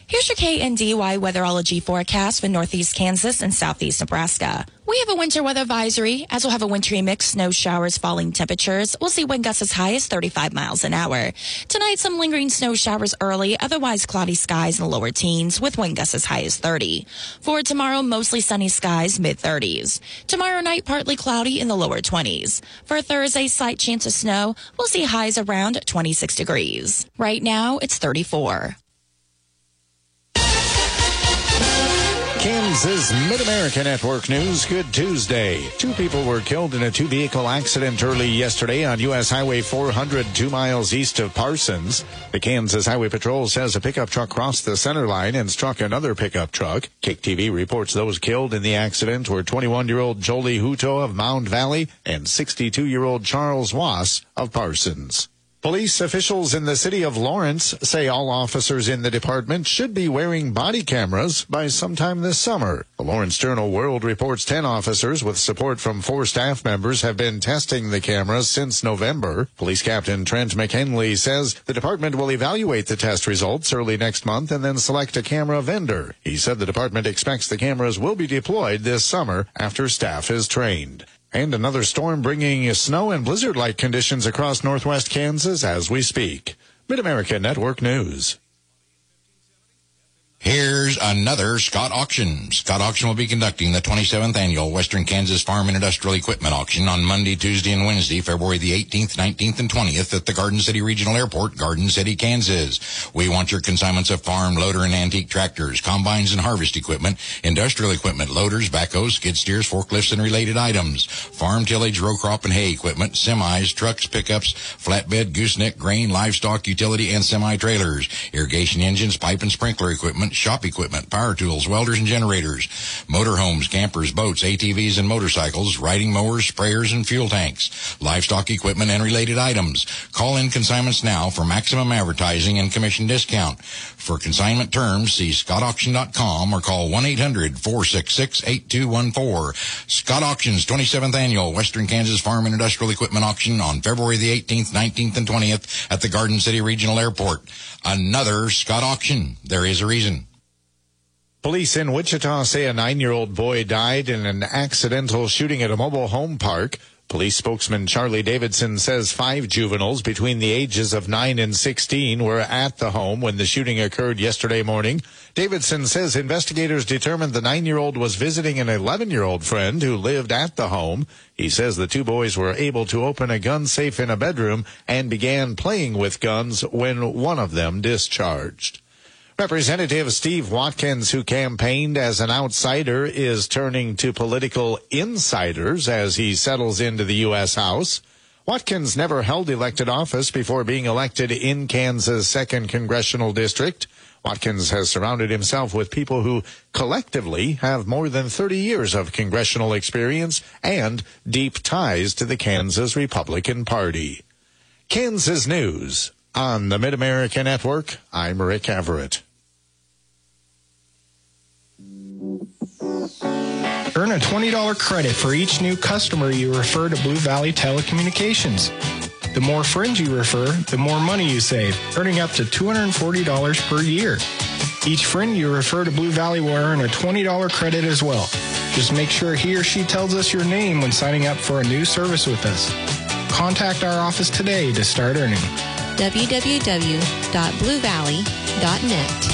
Here's your KNDY weatherology forecast for northeast Kansas and southeast Nebraska. We have a winter weather advisory, as we'll have a wintry mix, snow showers, falling temperatures. We'll see wind gusts as high as 35 miles an hour. Tonight, some lingering snow showers early, otherwise cloudy skies in the lower teens with wind gusts as high as 30. For tomorrow, mostly sunny skies, mid-30s. Tomorrow night, partly cloudy in the lower 20s. For Thursday, slight chance of snow. We'll see highs around 26 degrees. Right now, it's 34. Kansas Mid-America Network News. Good Tuesday. 2 people were killed in a 2-vehicle accident early yesterday on U.S. Highway 400, 2 miles east of Parsons. The Kansas Highway Patrol says a pickup truck crossed the center line and struck another pickup truck. KTV reports those killed in the accident were 21-year-old Jolie Hutto of Mound Valley and 62-year-old Charles Wass of Parsons. Police officials in the city of Lawrence say all officers in the department should be wearing body cameras by sometime this summer. The Lawrence Journal-World reports 10 officers with support from 4 staff members have been testing the cameras since November. Police Captain Trent McHenley says the department will evaluate the test results early next month and then select a camera vendor. He said the department expects the cameras will be deployed this summer after staff is trained. And another storm bringing snow and blizzard-like conditions across northwest Kansas as we speak. Mid-America Network News. Here's another Scott Auction. Scott Auction will be conducting the 27th annual Western Kansas Farm and Industrial Equipment Auction on Monday, Tuesday, and Wednesday, February the 18th, 19th, and 20th at the Garden City Regional Airport, Garden City, Kansas. We want your consignments of farm, loader, and antique tractors, combines, and harvest equipment, industrial equipment, loaders, backhoes, skid steers, forklifts, and related items, farm tillage, row crop, and hay equipment, semis, trucks, pickups, flatbed, gooseneck, grain, livestock, utility, and semi-trailers, irrigation engines, pipe and sprinkler equipment, shop equipment, power tools, welders and generators, motorhomes, campers, boats, ATVs and motorcycles, riding mowers, sprayers and fuel tanks, livestock equipment and related items. Call in consignments now for maximum advertising and commission discount. For consignment terms, see scottauction.com or call 1-800-466-8214. Scott Auction's 27th annual Western Kansas Farm and Industrial Equipment Auction on February the 18th, 19th, and 20th at the Garden City Regional Airport. Another Scott Auction. There is a reason. Police in Wichita say a 9-year-old boy died in an accidental shooting at a mobile home park. Police spokesman Charlie Davidson says 5 juveniles between the ages of 9 and 16 were at the home when the shooting occurred yesterday morning. Davidson says investigators determined the 9-year-old was visiting an 11-year-old friend who lived at the home. He says the 2 boys were able to open a gun safe in a bedroom and began playing with guns when one of them discharged. Representative Steve Watkins, who campaigned as an outsider, is turning to political insiders as he settles into the U.S. House. Watkins never held elected office before being elected in Kansas' 2nd Congressional District. Watkins has surrounded himself with people who collectively have more than 30 years of congressional experience and deep ties to the Kansas Republican Party. Kansas News on the Mid-America Network. I'm Rick Everett. Earn a $20 credit for each new customer you refer to Blue Valley Telecommunications. The more friends you refer, the more money you save, earning up to $240 per year. Each friend you refer to Blue Valley will earn a $20 credit as well. Just make sure he or she tells us your name when signing up for a new service with us. Contact our office today to start earning. www.bluevalley.net.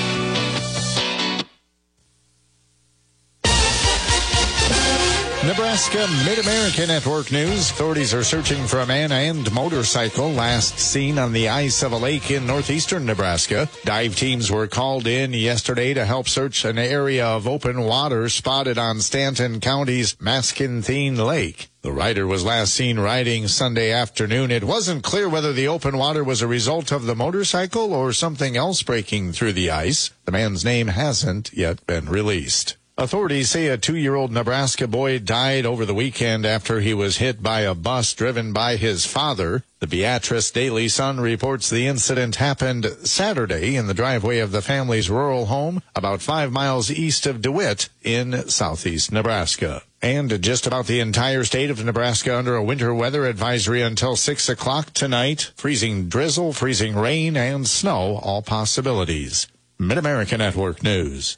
Nebraska Mid-America Network News. Authorities are searching for a man and motorcycle last seen on the ice of a lake in northeastern Nebraska. Dive teams were called in yesterday to help search an area of open water spotted on Stanton County's Mascanthine Lake. The rider was last seen riding Sunday afternoon. It wasn't clear whether the open water was a result of the motorcycle or something else breaking through the ice. The man's name hasn't yet been released. Authorities say a 2-year-old Nebraska boy died over the weekend after he was hit by a bus driven by his father. The Beatrice Daily Sun reports the incident happened Saturday in the driveway of the family's rural home about 5 miles east of DeWitt in southeast Nebraska. And just about the entire state of Nebraska under a winter weather advisory until 6 o'clock tonight. Freezing drizzle, freezing rain, and snow, all possibilities. Mid-America Network News.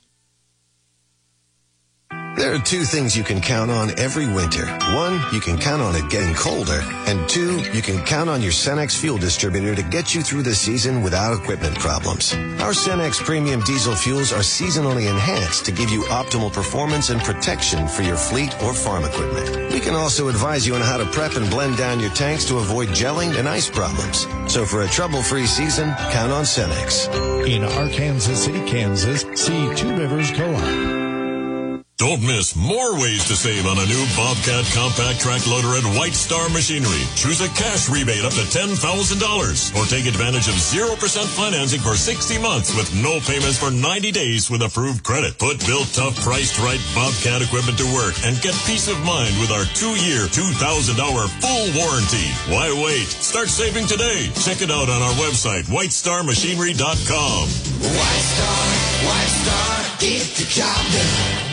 There are two things you can count on every winter. One, you can count on it getting colder. And two, you can count on your Cenex fuel distributor to get you through the season without equipment problems. Our Cenex premium diesel fuels are seasonally enhanced to give you optimal performance and protection for your fleet or farm equipment. We can also advise you on how to prep and blend down your tanks to avoid gelling and ice problems. So for a trouble-free season, count on Cenex. In Arkansas City, Kansas, see Two Rivers Co-op. Don't miss more ways to save on a new Bobcat compact track loader at White Star Machinery. Choose a cash rebate up to $10,000 or take advantage of 0% financing for 60 months with no payments for 90 days with approved credit. Put built tough priced right Bobcat equipment to work and get peace of mind with our 2-year, $2,000 full warranty. Why wait? Start saving today. Check it out on our website, whitestarmachinery.com. White Star, get the job done.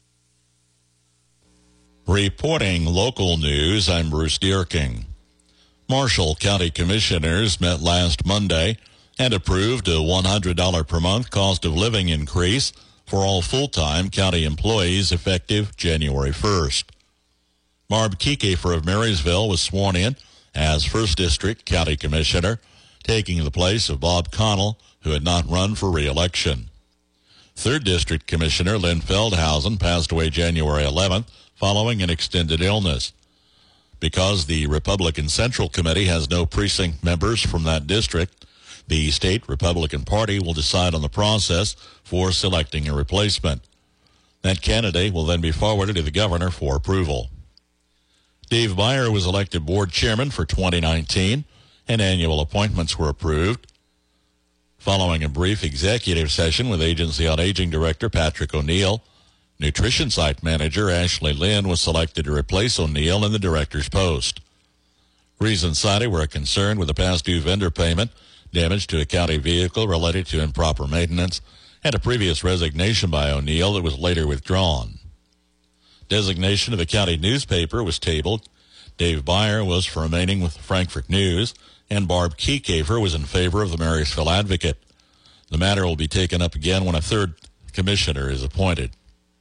Reporting local news, I'm Bruce Deerking. Marshall County Commissioners met last Monday and approved a $100 per month cost of living increase for all full-time county employees effective January 1st. Barb Kiekefer of Marysville was sworn in as 1st District County Commissioner, taking the place of Bob Connell, who had not run for re-election. 3rd District Commissioner Lynn Feldhausen passed away January 11th, following an extended illness. Because the Republican Central Committee has no precinct members from that district, the state Republican Party will decide on the process for selecting a replacement. That candidate will then be forwarded to the governor for approval. Dave Beyer was elected board chairman for 2019, and annual appointments were approved. Following a brief executive session with Agency on Aging Director Patrick O'Neill, Nutrition Site Manager Ashley Lynn was selected to replace O'Neill in the director's post. Reasons cited were a concern with a past due vendor payment, damage to a county vehicle related to improper maintenance, and a previous resignation by O'Neill that was later withdrawn. Designation of a county newspaper was tabled. Dave Beyer was for remaining with the Frankfort News, and Barb Kiekefer was in favor of the Marysville Advocate. The matter will be taken up again when a 3rd commissioner is appointed.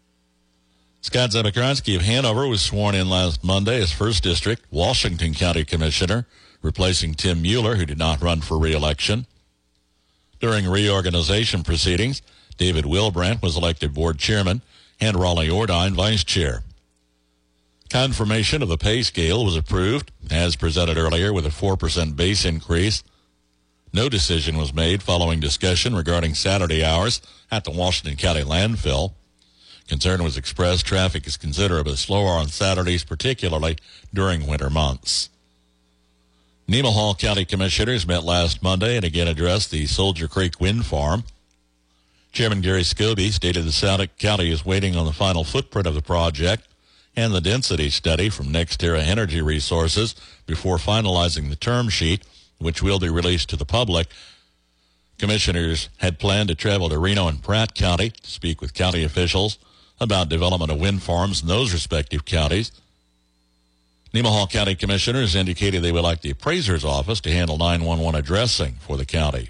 Scott Zemokransky of Hanover was sworn in last Monday as 1st District Washington County Commissioner, replacing Tim Mueller, who did not run for re-election. During reorganization proceedings, David Wilbrandt was elected board chairman and Raleigh Ordine vice chair. Confirmation of the pay scale was approved, as presented earlier, with a 4% base increase. No decision was made following discussion regarding Saturday hours at the Washington County landfill. Concern was expressed traffic is considerably slower on Saturdays, particularly during winter months. Nemaha County Commissioners met last Monday and again addressed the Soldier Creek Wind Farm. Chairman Gary Scobie stated the county is waiting on the final footprint of the project and the density study from NextEra Energy Resources before finalizing the term sheet, which will be released to the public. Commissioners had planned to travel to Reno and Pratt County to speak with county officials about development of wind farms in those respective counties. Nemaha County Commissioners indicated they would like the appraiser's office to handle 911 addressing for the county.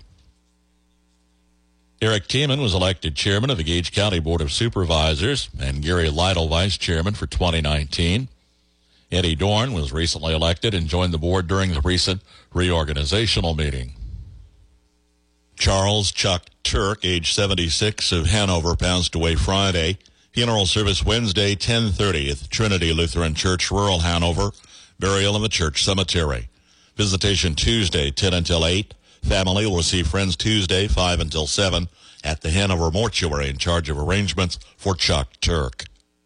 Eric Tiemann was elected chairman of the Gage County Board of Supervisors and Gary Lytle vice chairman for 2019. Eddie Dorn was recently elected and joined the board during the recent reorganizational meeting. Charles Chuck Turk, age 76, of Hanover, passed away Friday. Funeral service Wednesday, 10:30 at the Trinity Lutheran Church, rural Hanover. Burial in the church cemetery. Visitation Tuesday, 10 until 8. Family will receive friends Tuesday, 5 until 7 at the Hanover Mortuary in charge of arrangements for Chuck Turk.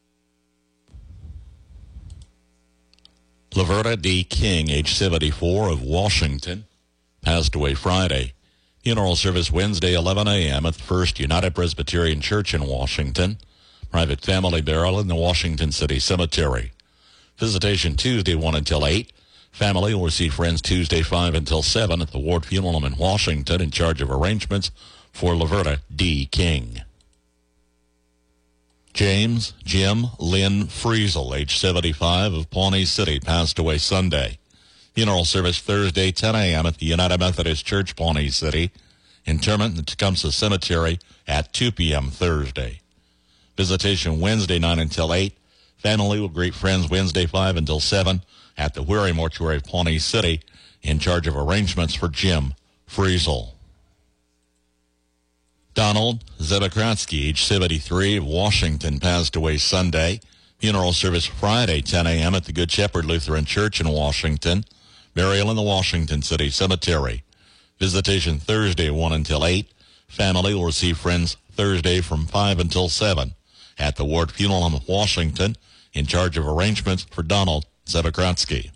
Laverta D. King, age 74, of Washington, passed away Friday. Funeral service Wednesday, 11 a.m. at the First United Presbyterian Church in Washington. Private family burial in the Washington City Cemetery. Visitation Tuesday, 1 until 8. Family will receive friends Tuesday, 5 until 7 at the Ward Funeral Home in Washington in charge of arrangements for Laverta D. King. James Jim Lynn Friesel, age 75, of Pawnee City, passed away Sunday. Funeral service Thursday, 10 a.m. at the United Methodist Church, Pawnee City, Interment in the Tecumseh Cemetery at 2 p.m. Thursday. Visitation Wednesday 9 until 8. Family will greet friends Wednesday 5 until 7 at the Weary Mortuary of Pawnee City, in charge of arrangements for Jim Friesel. Donald Zebekransky, age 73, of Washington, passed away Sunday. Funeral service Friday, 10 a.m. at the Good Shepherd Lutheran Church in Washington. Burial in the Washington City Cemetery. Visitation Thursday, 1 until 8. Family will receive friends Thursday from 5 until 7 at the Ward Funeral Home of Washington, in charge of arrangements for Donald Zebekransky.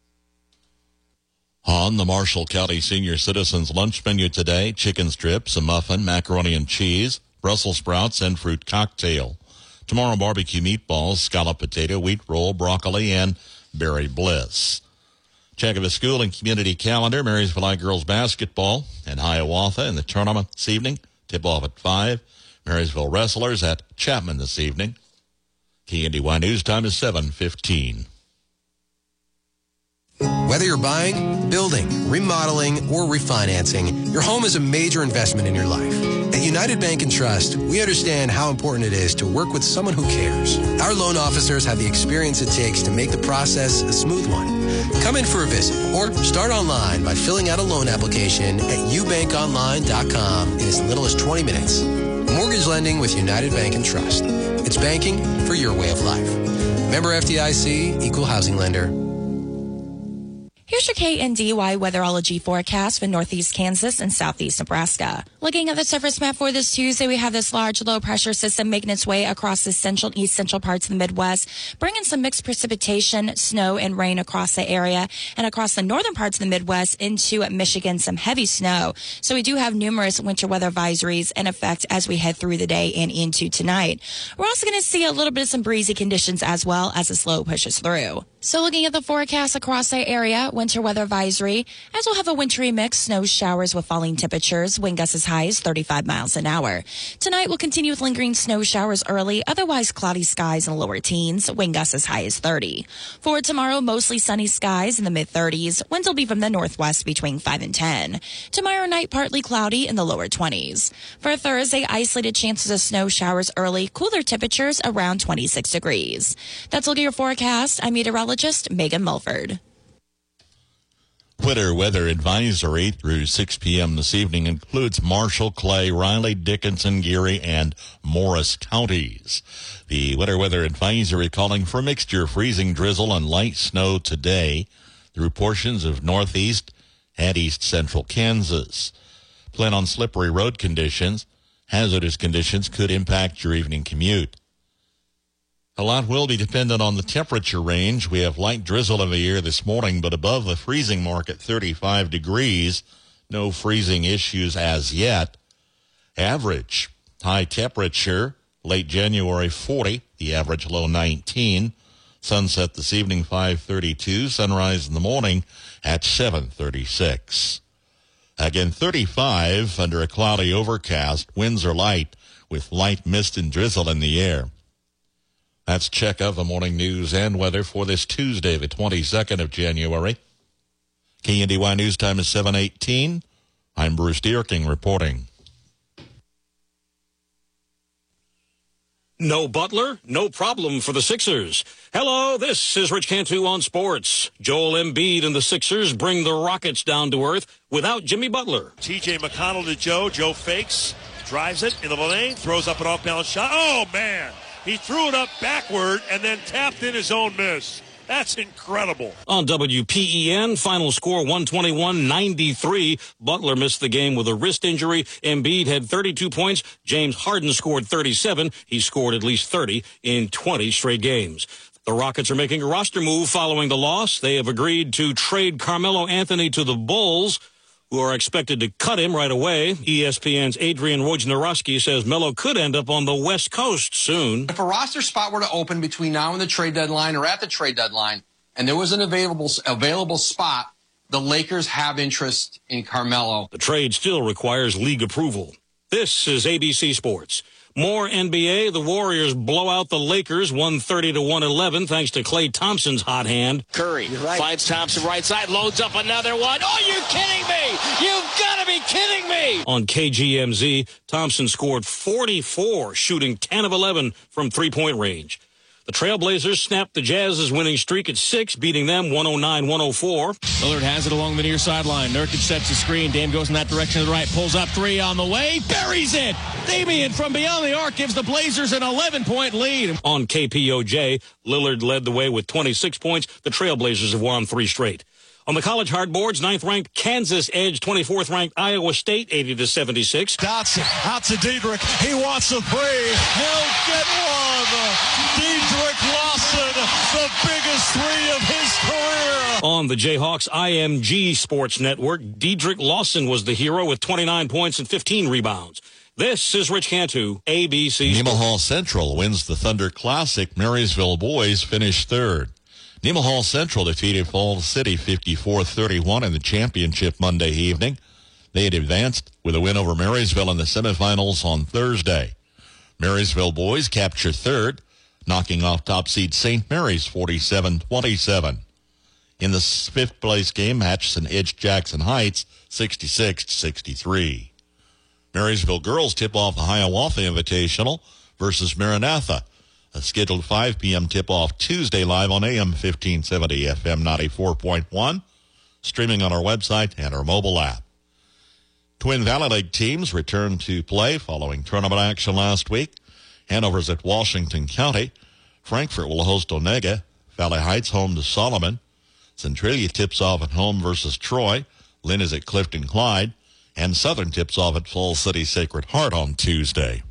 On the Marshall County Senior Citizens lunch menu today, chicken strips, a muffin, macaroni and cheese, Brussels sprouts, and fruit cocktail. Tomorrow, barbecue meatballs, scallop potato, wheat roll, broccoli, and berry bliss. Check of the school and community calendar, Marysville High girls basketball and Hiawatha in the tournament this evening. Tip-off at 5. Marysville Wrestlers at Chapman this evening. KNDY News time is 7:15. Whether you're buying, building, remodeling, or refinancing, your home is a major investment in your life. At United Bank and Trust, we understand how important it is to work with someone who cares. Our loan officers have the experience it takes to make the process a smooth one. Come in for a visit or start online by filling out a loan application at ubankonline.com in as little as 20 minutes. Mortgage lending with United Bank and Trust. It's banking for your way of life. Member FDIC, Equal Housing Lender. Here's your KNDY weatherology forecast for northeast Kansas and southeast Nebraska. Looking at the surface map for this Tuesday, we have this large low-pressure system making its way across the central and east central parts of the Midwest, bringing some mixed precipitation, snow, and rain across the area, and across the northern parts of the Midwest into Michigan, some heavy snow. So we do have numerous winter weather advisories in effect as we head through the day and into tonight. We're also going to see a little bit of some breezy conditions as well as the slow pushes through. So looking at the forecast across the area, winter weather advisory, as we'll have a wintry mix, snow showers with falling temperatures, wind gusts as high as 35 miles an hour. Tonight we'll continue with lingering snow showers early, otherwise cloudy skies in the lower teens, wind gusts as high as 30. For tomorrow, mostly sunny skies in the mid-30s, winds will be from the northwest between 5 and 10. Tomorrow night, partly cloudy in the lower 20s. For Thursday, isolated chances of snow showers early, cooler temperatures around 26 degrees. That's looking at your forecast. I'm meteorologist Megan Mulford. Winter weather advisory through 6 p.m. this evening includes Marshall, Clay, Riley, Dickinson, Geary, and Morris counties. The winter weather advisory calling for mixture freezing drizzle and light snow today through portions of northeast and east central Kansas. Plan on slippery road conditions. Hazardous conditions could impact your evening commute. A lot will be dependent on the temperature range. We have light drizzle in the air this morning, but above the freezing mark at 35 degrees. No freezing issues as yet. Average high temperature, late January 40, the average low 19. Sunset this evening 5:32, sunrise in the morning at 7:36. Again, 35 under a cloudy overcast. Winds are light with light mist and drizzle in the air. That's check of the morning news and weather for this Tuesday, the 22nd of January. KNDY News time is 7:18. I'm Bruce Dierking reporting. No Butler, no problem for the Sixers. Hello, this is Rich Cantu on sports. Joel Embiid and the Sixers bring the Rockets down to earth without Jimmy Butler. T.J. McConnell to Joe. Joe fakes, drives it into the lane, throws up an off-balance shot. Oh, man. He threw it up backward and then tapped in his own miss. That's incredible. On WPEN, final score 121-93. Butler missed the game with a wrist injury. Embiid had 32 points. James Harden scored 37. He scored at least 30 in 20 straight games. The Rockets are making a roster move following the loss. They have agreed to trade Carmelo Anthony to the Bulls, who are expected to cut him right away. ESPN's Adrian Wojnarowski says Melo could end up on the West Coast soon. If a roster spot were to open between now and the trade deadline or at the trade deadline, and there was an available spot, the Lakers have interest in Carmelo. The trade still requires league approval. This is ABC Sports. More NBA. The Warriors blow out the Lakers 130-111 thanks to Klay Thompson's hot hand. Curry finds Thompson right side, loads up another one. Oh, you're kidding me! You've got to be kidding me! On KGMZ, Thompson scored 44, shooting 10 of 11 from three-point range. The Trailblazers snapped the Jazz's winning streak at 6, beating them 109-104. Lillard has it along the near sideline. Nurkic sets the screen. Dame goes in that direction to the right. Pulls up three on the way. Buries it. Damian from beyond the arc gives the Blazers an 11-point lead. On KPOJ, Lillard led the way with 26 points. The Trailblazers have won 3 straight. On the college hardboards, 9th-ranked Kansas edged 24th-ranked Iowa State 80-76. Dotson out to Diedrich. He wants a three. He'll get one. Diedrich Lawson, the biggest three of his career. On the Jayhawks IMG Sports Network, Diedrich Lawson was the hero with 29 points and 15 rebounds. This is Rich Cantu, ABC. Nemaha Central wins the Thunder Classic. Marysville boys finish third. Nemaha Central defeated Falls City 54-31 in the championship Monday evening. They had advanced with a win over Marysville in the semifinals on Thursday. Marysville boys capture third, knocking off top seed St. Mary's 47-27. In the 5th place game, Atchison edged Jackson Heights 66-63. Marysville girls tip off the Hiawatha Invitational versus Maranatha. A scheduled 5 p.m. tip-off Tuesday live on AM 1570, FM 94.1, streaming on our website and our mobile app. Twin Valley League teams returned to play following tournament action last week. Hanover's at Washington County. Frankfort will host Onega. Valley Heights home to Solomon. Centralia tips off at home versus Troy. Lynn is at Clifton Clyde. And Southern tips off at Falls City Sacred Heart on Tuesday.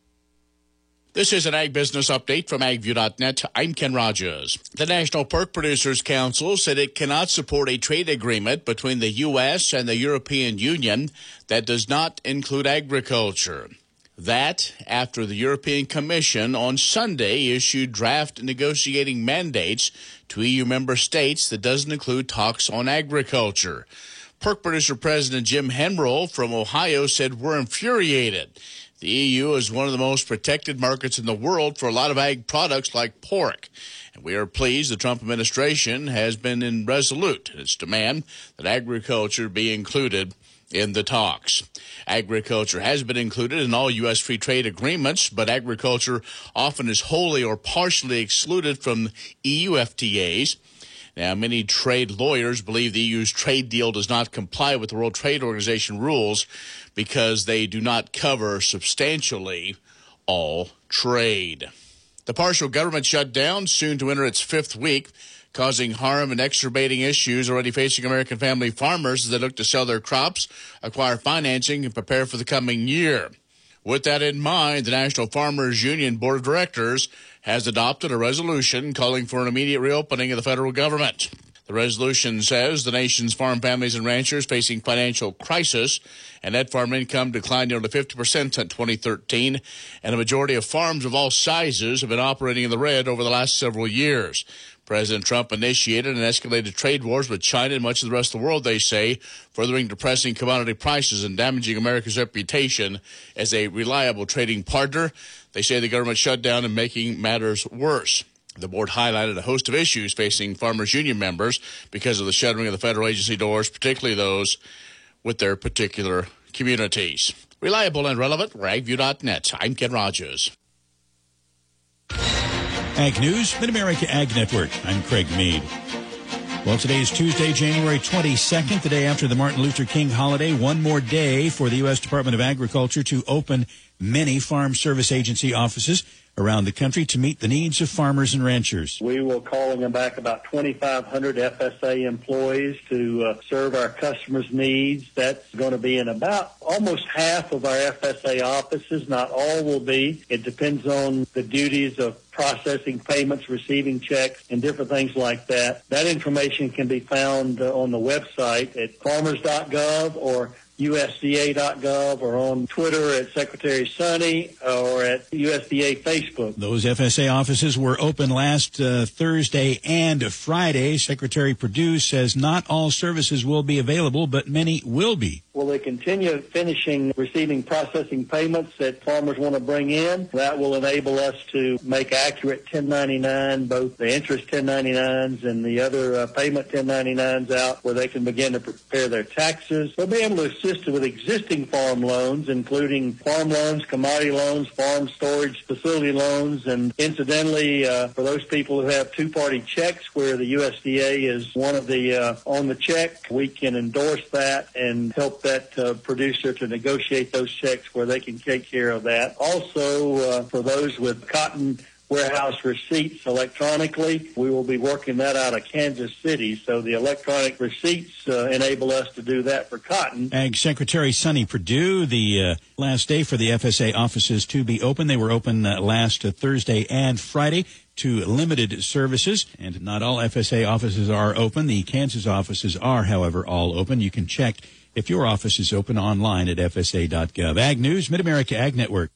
This is an Ag Business Update from AgView.net. I'm Ken Rogers. The National Pork Producers Council said it cannot support a trade agreement between the U.S. and the European Union that does not include agriculture. That after the European Commission on Sunday issued draft negotiating mandates to EU member states that doesn't include talks on agriculture. Pork producer President Jim Hemroll from Ohio said, "We're infuriated. The EU is one of the most protected markets in the world for a lot of ag products like pork. And we are pleased the Trump administration has been resolute in its demand that agriculture be included in the talks. Agriculture has been included in all U.S. free trade agreements, but agriculture often is wholly or partially excluded from EU FTAs. Now, many trade lawyers believe the EU's trade deal does not comply with the World Trade Organization rules because they do not cover substantially all trade. The partial government shutdown, soon to enter its 5th week, causing harm and exacerbating issues already facing American family farmers as they look to sell their crops, acquire financing, and prepare for the coming year. With that in mind, the National Farmers Union Board of Directors has adopted a resolution calling for an immediate reopening of the federal government. The resolution says the nation's farm families and ranchers facing financial crisis and net farm income declined nearly 50% since 2013, and a majority of farms of all sizes have been operating in the red over the last several years. President Trump initiated and escalated trade wars with China and much of the rest of the world, they say, furthering depressing commodity prices and damaging America's reputation as a reliable trading partner. They say the government shutdown and making matters worse. The board highlighted a host of issues facing farmers' union members because of the shuttering of the federal agency doors, particularly those with their particular communities. Reliable and relevant, AgView.net. I'm Ken Rogers. Ag News, Mid-America Ag Network. I'm Craig Meade. Well, today is Tuesday, January 22nd, the day after the Martin Luther King holiday. One more day for the U.S. Department of Agriculture to open many Farm Service Agency offices around the country to meet the needs of farmers and ranchers. We will calling back about 2,500 FSA employees to serve our customers' needs. That's going to be in about almost half of our FSA offices. Not all will be. It depends on the duties of processing payments, receiving checks, and different things like that. That information can be found on the website at farmers.gov or USDA.gov or on Twitter at Secretary Sonny or at USDA Facebook. Those FSA offices were open last Thursday and Friday. Secretary Perdue says not all services will be available, but many will be. Well, Will they continue receiving processing payments that farmers want to bring in? That will enable us to make accurate 1099, both the interest 1099s and the other payment 1099s out, where they can begin to prepare their taxes. They'll be able to assist with existing farm loans, including farm loans, commodity loans, farm storage facility loans, and incidentally, for those people who have two-party checks where the USDA is one of the on the check, we can endorse that and help that producer to negotiate those checks where they can take care of that. Also, for those with cotton warehouse receipts electronically, we will be working that out of Kansas City. So the electronic receipts enable us to do that for cotton. Ag Secretary Sonny Perdue, the last day for the FSA offices to be open. They were open last Thursday and Friday to limited services, and not all FSA offices are open. The Kansas offices are, however, all open. You can check if your office is open online at FSA.gov. Ag News, Mid-America Ag Network.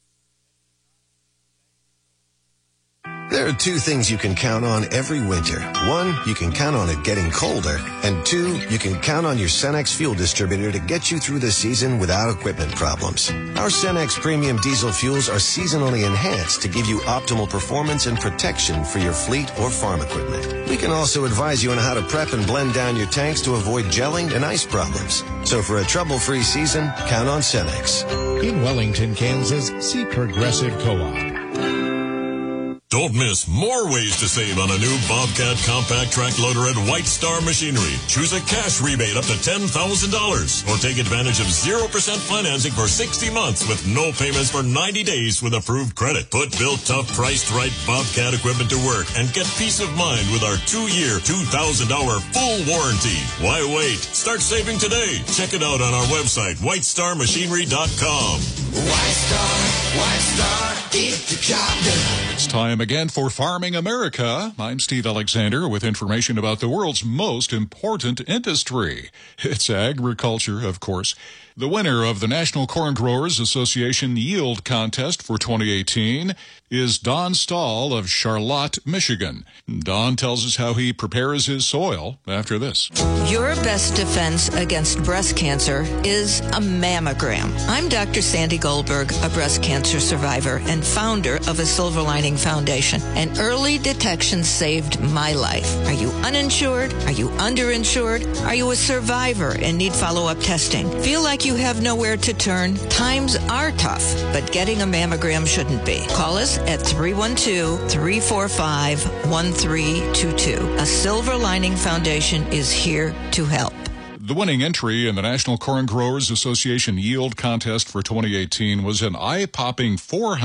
There are two things you can count on every winter. One, you can count on it getting colder. And two, you can count on your Cenex fuel distributor to get you through the season without equipment problems. Our Cenex premium diesel fuels are seasonally enhanced to give you optimal performance and protection for your fleet or farm equipment. We can also advise you on how to prep and blend down your tanks to avoid gelling and ice problems. So for a trouble-free season, count on Cenex. In Wellington, Kansas, see Progressive Co-op. Don't miss more ways to save on a new Bobcat compact track loader at White Star Machinery. Choose a cash rebate up to $10,000 or take advantage of 0% financing for 60 months with no payments for 90 days with approved credit. Put built, tough, priced right Bobcat equipment to work and get peace of mind with our 2-year, $2,000 full warranty. Why wait? Start saving today. Check it out on our website, whitestarmachinery.com. White Star, get the job done. It's time again for Farming America. I'm Steve Alexander with information about the world's most important industry. It's agriculture, of course. The winner of the National Corn Growers Association Yield Contest for 2018 is Don Stahl of Charlotte, Michigan. Don tells us how he prepares his soil after this. Your best defense against breast cancer is a mammogram. I'm Dr. Sandy Goldberg, a breast cancer survivor and founder of a Silver Lining Foundation. And early detection saved my life. Are you uninsured? Are you underinsured? Are you a survivor and need follow-up testing? Feel like you have nowhere to turn? Times are tough, but getting a mammogram shouldn't be. Call us at 312-345-1322. A Silver Lining Foundation is here to help. The winning entry in the National Corn Growers Association Yield Contest for 2018 was an eye-popping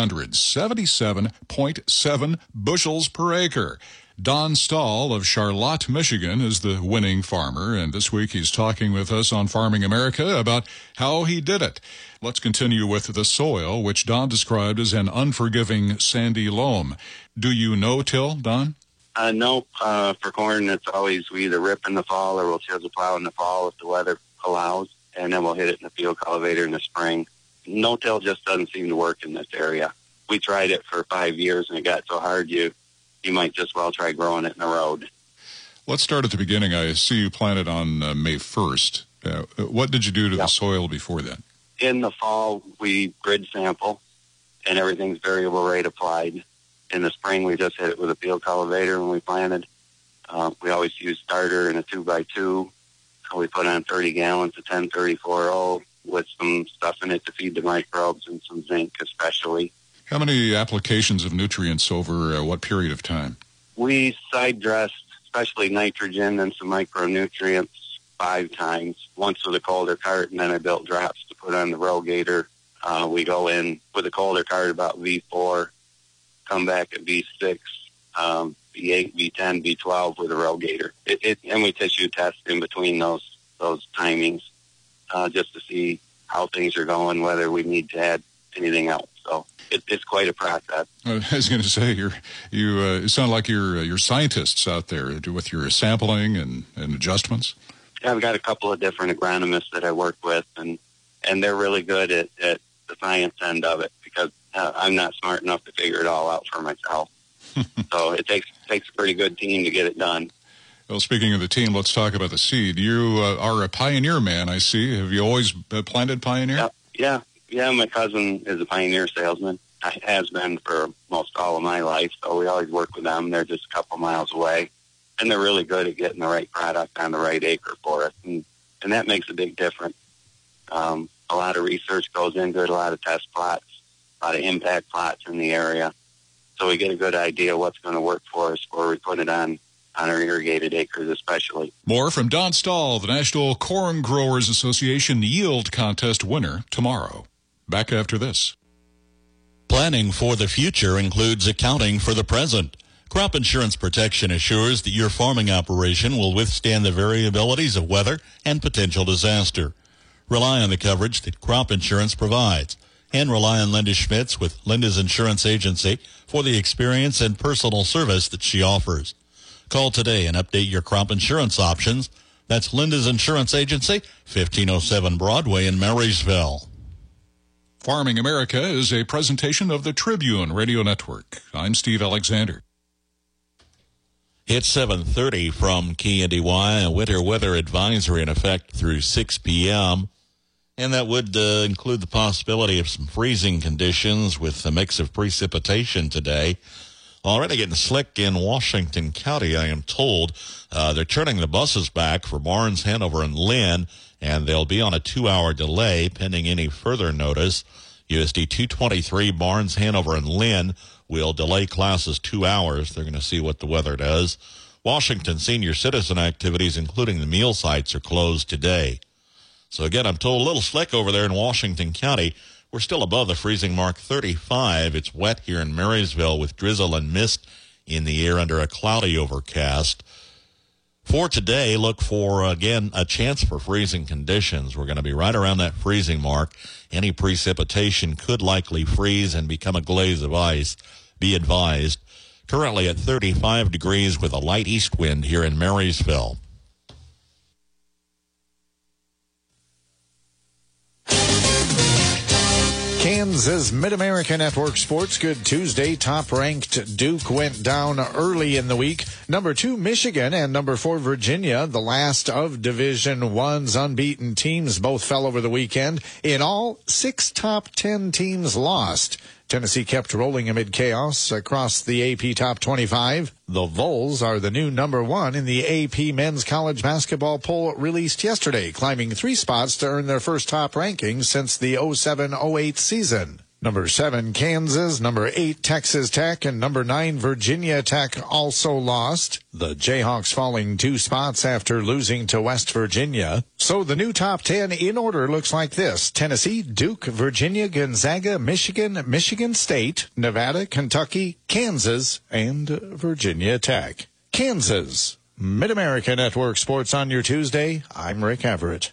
477.7 bushels per acre. Don Stahl of Charlotte, Michigan is the winning farmer, and this week he's talking with us on Farming America about how he did it. Let's continue with the soil, which Don described as an unforgiving sandy loam. Do you no-till, Don? No, for corn, it's always we either rip in the fall or we'll chisel plow in the fall if the weather allows, and then we'll hit it in the field cultivator in the spring. No-till just doesn't seem to work in this area. We tried it for 5 years, and it got so hard you might just well try growing it in the road. Let's start at the beginning. I see you planted on May 1st. What did you do to the soil before that? In the fall, we grid sample, and everything's variable rate applied. In the spring, we just hit it with a field cultivator when we planted. We always use starter in a 2x2. So we put on 30 gallons of 10-34-0 with some stuff in it to feed the microbes and some zinc especially. How many applications of nutrients over what period of time? We side dressed, especially nitrogen and some micronutrients, 5 times. Once with a colder cart, and then I built drops to put on the rogator. We go in with a colder cart about V4, come back at V6, V8, V10, V12 with a rogator. And we tissue test in between those timings just to see how things are going, whether we need to add anything else. So it's quite a process. I was going to say, you sound like you're scientists out there with your sampling and adjustments. Yeah, I've got a couple of different agronomists that I work with, and they're really good at the science end of it because I'm not smart enough to figure it all out for myself. So it takes a pretty good team to get it done. Well, speaking of the team, let's talk about the seed. You are a Pioneer man, I see. Have you always planted Pioneer? Yeah. My cousin is a Pioneer salesman. Has been for most all of my life, so we always work with them. They're just a couple miles away, and they're really good at getting the right product on the right acre for us, and that makes a big difference. A lot of research goes into it, a lot of test plots, a lot of impact plots in the area, so we get a good idea what's going to work for us before we put it on our irrigated acres especially. More from Don Stahl, the National Corn Growers Association Yield Contest winner, tomorrow. Back after this. Planning for the future includes accounting for the present. Crop insurance protection assures that your farming operation will withstand the variabilities of weather and potential disaster. Rely on the coverage that crop insurance provides, and rely on Linda Schmitz with Linda's Insurance Agency for the experience and personal service that she offers. Call today and update your crop insurance options. That's Linda's Insurance Agency, 1507 Broadway in Marysville. Farming America is a presentation of the Tribune Radio Network. I'm Steve Alexander. It's 7:30 from KNDY, a winter weather advisory in effect through 6 p.m., and that would include the possibility of some freezing conditions with a mix of precipitation today. Already getting slick in Washington County, I am told. They're turning the buses back for Barnes, Hanover, and Lynn, and they'll be on a 2-hour delay pending any further notice. USD 223, Barnes, Hanover, and Lynn will delay classes 2 hours. They're going to see what the weather does. Washington senior citizen activities, including the meal sites, are closed today. So again, I'm told a little slick over there in Washington County. We're still above the freezing mark, 35. It's wet here in Marysville with drizzle and mist in the air under a cloudy overcast. For today, look for, again, a chance for freezing conditions. We're going to be right around that freezing mark. Any precipitation could likely freeze and become a glaze of ice. Be advised. Currently at 35 degrees with a light east wind here in Marysville. Kansas Mid-America Network Sports. Good Tuesday. Top-ranked Duke went down early in the week. Number 2, Michigan, and number 4, Virginia, the last of Division I's unbeaten teams, both fell over the weekend. In all, 6 top 10 teams lost. Tennessee kept rolling amid chaos across the AP Top 25. The Vols are the new number 1 in the AP Men's College Basketball poll released yesterday, climbing 3 spots to earn their first top ranking since the 07-08 season. Number 7, Kansas. Number 8, Texas Tech. And number 9, Virginia Tech also lost. The Jayhawks falling 2 spots after losing to West Virginia. So the new top 10 in order looks like this: Tennessee, Duke, Virginia, Gonzaga, Michigan, Michigan State, Nevada, Kentucky, Kansas, and Virginia Tech. Kansas. Mid-America Network Sports on your Tuesday. I'm Rick Everett.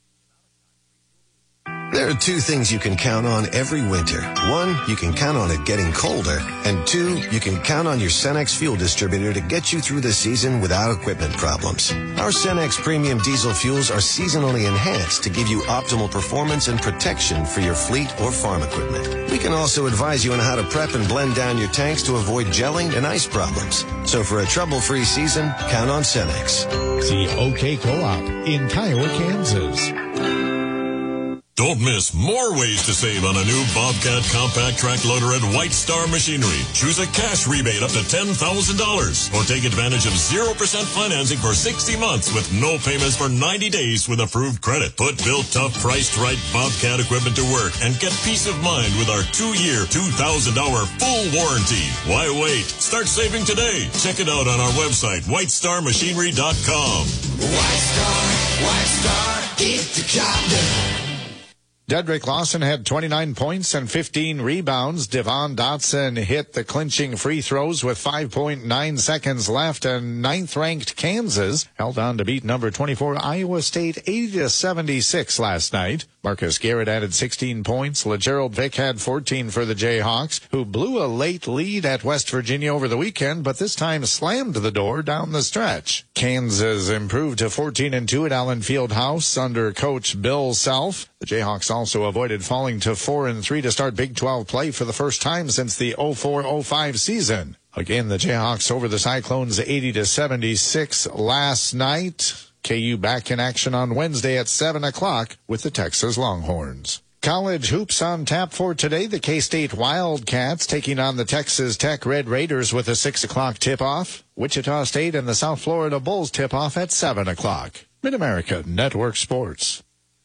There are 2 things you can count on every winter. 1, you can count on it getting colder. And 2, you can count on your Cenex fuel distributor to get you through the season without equipment problems. Our Cenex premium diesel fuels are seasonally enhanced to give you optimal performance and protection for your fleet or farm equipment. We can also advise you on how to prep and blend down your tanks to avoid gelling and ice problems. So for a trouble-free season, count on Cenex. See OK Co-op in Kiowa, Kansas. Don't miss more ways to save on a new Bobcat compact track loader at White Star Machinery. Choose a cash rebate up to $10,000 or take advantage of 0% financing for 60 months with no payments for 90 days with approved credit. Put built tough, priced right Bobcat equipment to work and get peace of mind with our 2-year, $2,000 full warranty. Why wait? Start saving today. Check it out on our website, whitestarmachinery.com. White Star, get the job done. Dedrick Lawson had 29 points and 15 rebounds. Devon Dotson hit the clinching free throws with 5.9 seconds left, and 9th-ranked Kansas held on to beat number 24 Iowa State 80-76 last night. Marcus Garrett added 16 points. LeGerald Vick had 14 for the Jayhawks, who blew a late lead at West Virginia over the weekend, but this time slammed the door down the stretch. Kansas improved to 14-2 at Allen Fieldhouse under coach Bill Self. The Jayhawks also avoided falling to 4-3 to start Big 12 play for the first time since the 04-05 season. Again, the Jayhawks over the Cyclones 80-76 last night. KU back in action on Wednesday at 7 o'clock with the Texas Longhorns. College hoops on tap for today. The K-State Wildcats taking on the Texas Tech Red Raiders with a 6 o'clock tip-off. Wichita State and the South Florida Bulls tip-off at 7 o'clock. Mid-America Network Sports.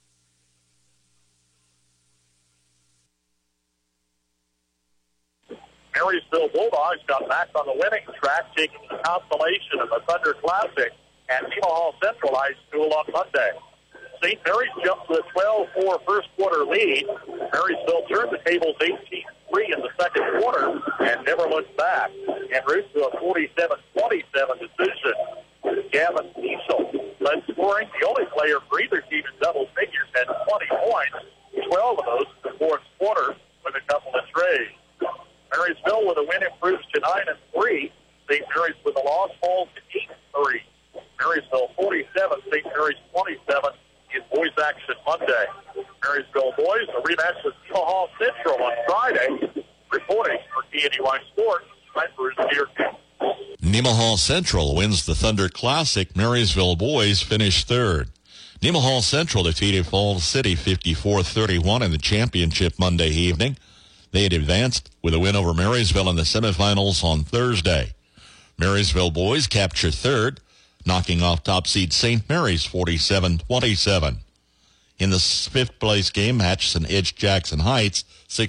Marysville Bulldogs got back on the winning track, taking the consolation of the Thunder Classic at Nemaha Central High School on Monday. St. Mary's jumped to a 12-4 first quarter lead. Marysville turned the tables 18-3 in the second quarter and never looked back, en route to a 47-27 decision. Gavin Diesel led scoring. The only player for either team in double figures had 20 points, 12 of those in the fourth quarter with a couple of trays. Marysville with a win improves to 9-3. St. Mary's with a loss falls to 8-3. Marysville 47, St. Mary's 27 in boys action Monday. Marysville boys a rematch with Nemaha Central on Friday. Reporting for KNY Sports, I'm Bruce Deerkin. Nemaha Central wins the Thunder Classic. Marysville boys finish third. Nemaha Central defeated Falls City 54-31 in the championship Monday evening. They had advanced with a win over Marysville in the semifinals on Thursday. Marysville boys capture third, knocking off top seed St. Mary's 47-27. In the fifth place game, Atchison edged Jackson Heights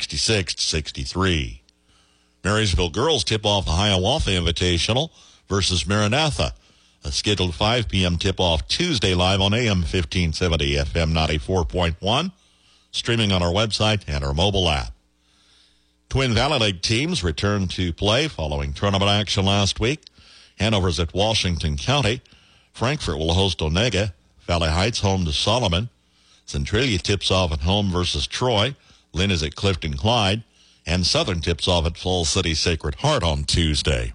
66-63. Marysville girls tip off the Hiawatha Invitational versus Maranatha. A scheduled 5 p.m. tip-off Tuesday live on AM 1570 FM 94.1, streaming on our website and our mobile app. Twin Valley League teams returned to play following tournament action last week. Hanover's at Washington County. Frankfort will host Onega. Valley Heights home to Solomon. Centralia tips off at home versus Troy. Lynn is at Clifton Clyde. And Southern tips off at Falls City Sacred Heart on Tuesday.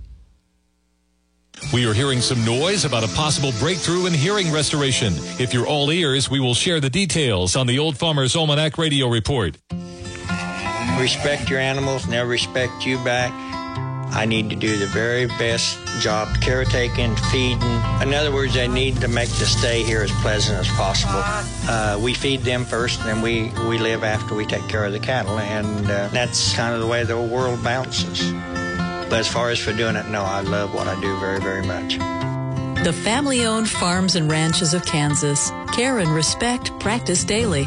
We are hearing some noise about a possible breakthrough in hearing restoration. If you're all ears, we will share the details on the Old Farmer's Almanac Radio Report. Respect your animals, and they'll respect you back. I need to do the very best job caretaking, feeding. In other words, I need to make the stay here as pleasant as possible. We feed them first, and then we live after we take care of the cattle, and that's kind of the way the whole world bounces. But as far as for doing it, no, I love what I do very, very much. The family-owned farms and ranches of Kansas. Care and respect practiced daily.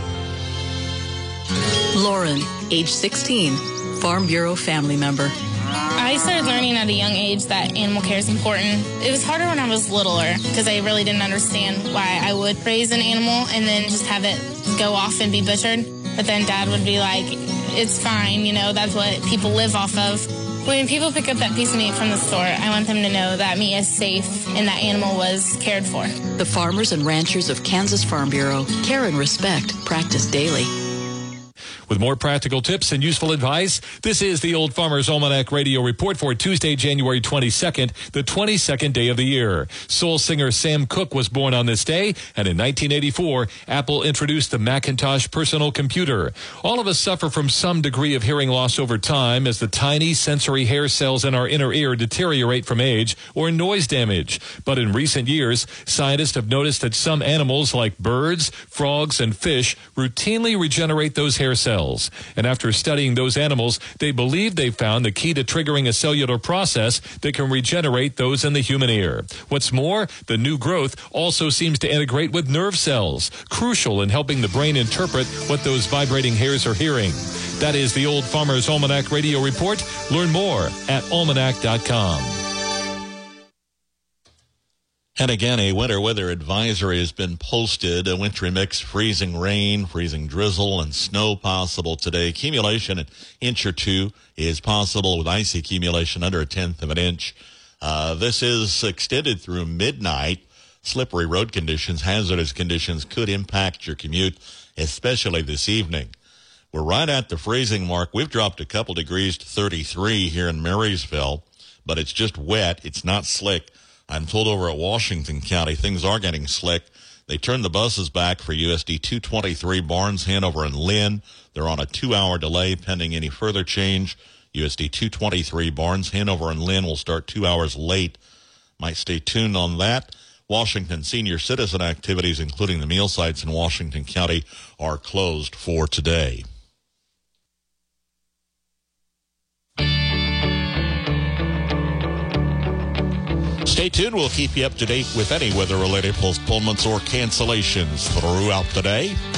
Lauren, age 16, Farm Bureau family member. I started learning at a young age that animal care is important. It was harder when I was littler because I really didn't understand why I would raise an animal and then just have it go off and be butchered. But then Dad would be like, it's fine, you know, that's what people live off of. When people pick up that piece of meat from the store, I want them to know that meat is safe and that animal was cared for. The farmers and ranchers of Kansas Farm Bureau. Care and respect practiced daily. With more practical tips and useful advice, this is the Old Farmer's Almanac Radio Report for Tuesday, January 22nd, the 22nd day of the year. Soul singer Sam Cooke was born on this day, and in 1984, Apple introduced the Macintosh personal computer. All of us suffer from some degree of hearing loss over time as the tiny sensory hair cells in our inner ear deteriorate from age or noise damage. But in recent years, scientists have noticed that some animals like birds, frogs, and fish routinely regenerate those hair cells. And after studying those animals, they believe they found the key to triggering a cellular process that can regenerate those in the human ear. What's more, the new growth also seems to integrate with nerve cells, crucial in helping the brain interpret what those vibrating hairs are hearing. That is the Old Farmer's Almanac Radio Report. Learn more at almanac.com. And again, a winter weather advisory has been posted. A wintry mix, freezing rain, freezing drizzle, and snow possible today. Accumulation an inch or two is possible with icy accumulation under 1/10 of an inch. This is extended through midnight. Slippery road conditions, hazardous conditions could impact your commute, especially this evening. We're right at the freezing mark. We've dropped a couple degrees to 33 here in Marysville, but it's just wet. It's not slick. I'm told over at Washington County, things are getting slick. They turned the buses back for USD 223 Barnes, Hanover, and Lynn. They're on a 2-hour delay pending any further change. USD 223. Barnes, Hanover, and Lynn will start 2 hours late. Might stay tuned on that. Washington senior citizen activities, including the meal sites in Washington County, are closed for today. Stay tuned. We'll keep you up to date with any weather-related postponements or cancellations throughout the day.